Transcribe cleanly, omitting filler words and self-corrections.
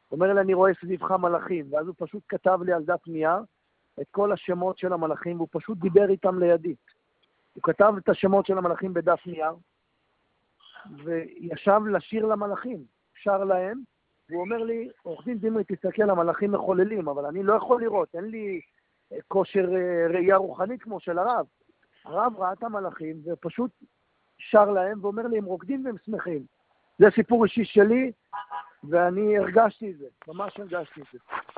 הוא אומר לי, אני רואה סביבך מלאכים, ואז הוא פשוט כתב לי על דף נייר את כל השמות של המלאכים, והוא פשוט דיבר איתם לידי. הוא כתב את השמות של המלאכים בדף נייר, וישב לשיר למלאכים, שר להם, והוא אומר לי, עורך דין דמרי, תסתכל, המלאכים מחוללים, אבל אני לא יכול לראות, אין לי כושר ראייה רוחנית כמו של הרב. הרב ראה את המלאכים, ופשוט שר להם, ואומר לי, הם רוקדים והם שמחים. זה סיפור אישי שלי, ואני הרגשתי את זה, ממש הרגשתי את זה.